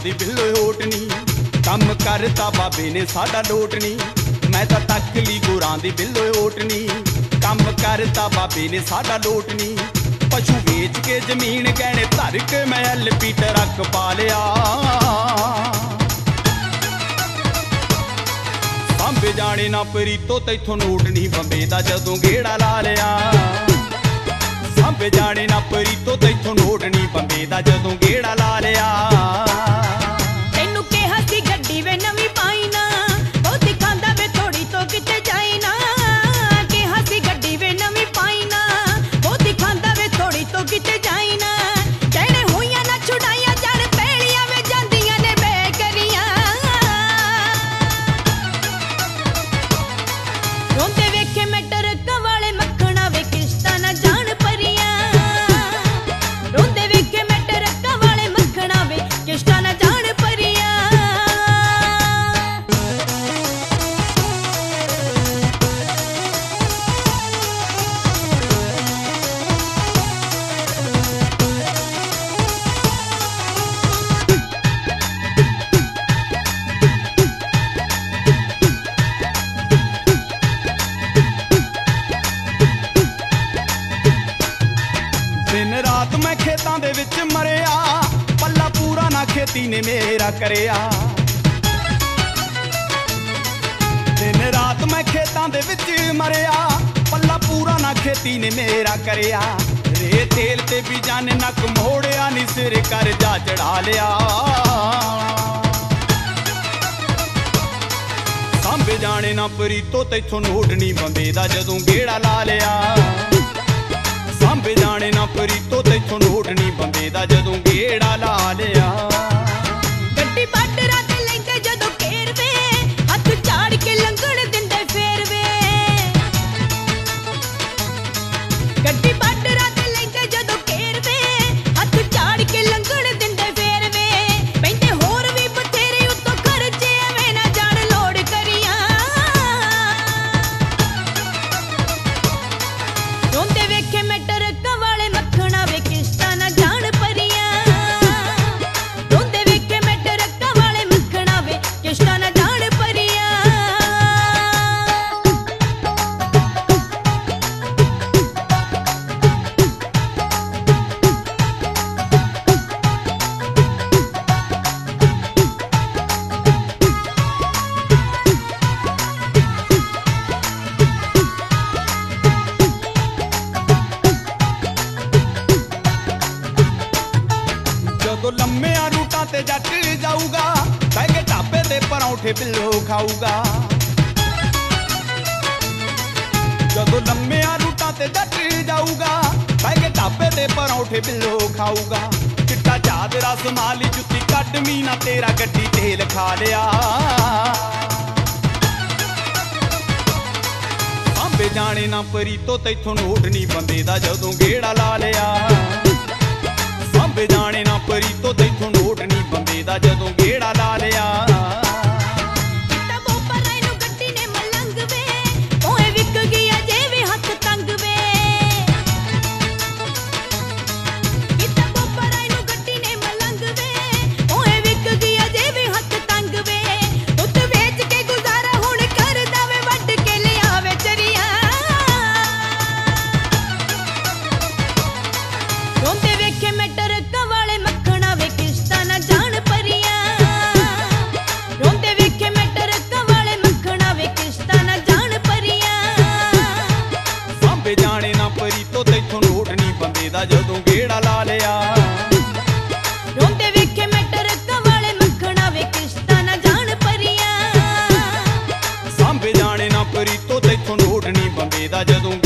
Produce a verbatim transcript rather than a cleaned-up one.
दी बिल्लो होट नी। कम करता बाबे ने साडा लोट नी। मैं तां तक ली गुरां दी बिल्लो होट नी। कम करता बाबे ने साडा लोट नी। पशु बेच के जमीन गहने धर के मैं एल पी ट्रक पा लिया। सांबे जाने ना परीतो तैथों नोट नहीं बंबे दा जदों गेड़ा ला लिया। सांबे जाने ना परीतो तैथों नोट नहीं बंबे दा जदों गेड़ा ला लिया। तैनू कहा सी गड्डी वे नवी पाई ना, बहुत दिखांदा वे थोड़ी तो किते जाई ना। कहा सी गड्डी वे नवी पाई ना, बहुत दिखांदा वे थोड़ी तो किते जाई ना। जड़े होइयां ना छुड़ाइयां जड़ पैलियां वे जांदियां ने बेकरियां। रोंदे वेखे मैं ट्रक वाले मक्खना वे किश्तां ना जान परियां। रोंदे वेखे मैं ट्रक वाले मक्खना वे किश्तां ना जान परियां। दिन रात मैं खेतां दे विच मरिया, पल्ला पूरा ना खेती ने मेरा करिया। दिन रात मैं खेतां दे विच मरिया, पल्ला पूरा ना खेती ने मेरा करिया। रे तेल ते भी जाने नक मोड़िया नी सिर कर जा चढ़ा लिया। सांबे जाने ना परीतो तैथों नोट नी बंबे दा जदों गेड़ा ला लिया। सांबे जाने ना परीतो तैथों नोट नी बंबे दा जदों गेड़ा ला लिया। गड्डी बाडरा ते लैंदे जदों घेरवे, हथ झाड़ के लंघण दिंदे फेरवे। गड्डी बाडरा ते लैंदे जदों घेरवे, हथ झाड़ के लंघण दिंदे फेरवे। पैंदे होर भी बथेरे उत्तों खर्चे एवें ना जान लोड़ करियां। रोंदे वेखे मैं ट्रक वाले मक्खना वे किश्तां ना जान परियां। रोंदे वेखे मैं ट्रक वाले मक्खना वे किश्तां ना जान परियां। जदों लम्मिया रूटां ते जट जाऊगा, बह के ढाबे ते परौंठे बिल्लो खाऊगा। जदों लम्मिया रूटां ते जट जाऊगा, बह के ढाबे ते परौंठे बिल्लो खाऊगा। चिट्टा चादरा संभाली जुत्ती कट मीना तेरा गड्डी तेल खा लिया। सांबे जाने ना परीतो तैथों नोट नी बंबे दा जदों गेड़ा ला लिया। सांबे जाने ना परीतो तैथों नोट नी बंबे दा जदों गेड़ा ला लिया। किता बोपर नू गड्डी ने मलंग वे, ओए विक गया जे वे हथ तंग वे। किता बोपर नू गड्डी ने मलंग वे, ओए विक गया जे वे हथ तंग वे। दुੱਧ ਵੇਚ के गुजारा हुण करदा वे वड्ड के लियावे चरिया। रोंदे वेखे मैं ट्रक वाले मक्खना वे किश्तां ना जान परियां। रोंदे वेखे मैं ट्रक वाले मक्खना वे किश्तां ना जान परियां। सांबे जाने ना परीतो तैथों नोट नी बंबे दा जदों गेड़ा ला लिया। रोंदे वेखे मैं ट्रक वाले मक्खना वे किश्तां ना जान परियां। सांबे जाने ना परीतो तैथों नोट नी बंबे दा जदों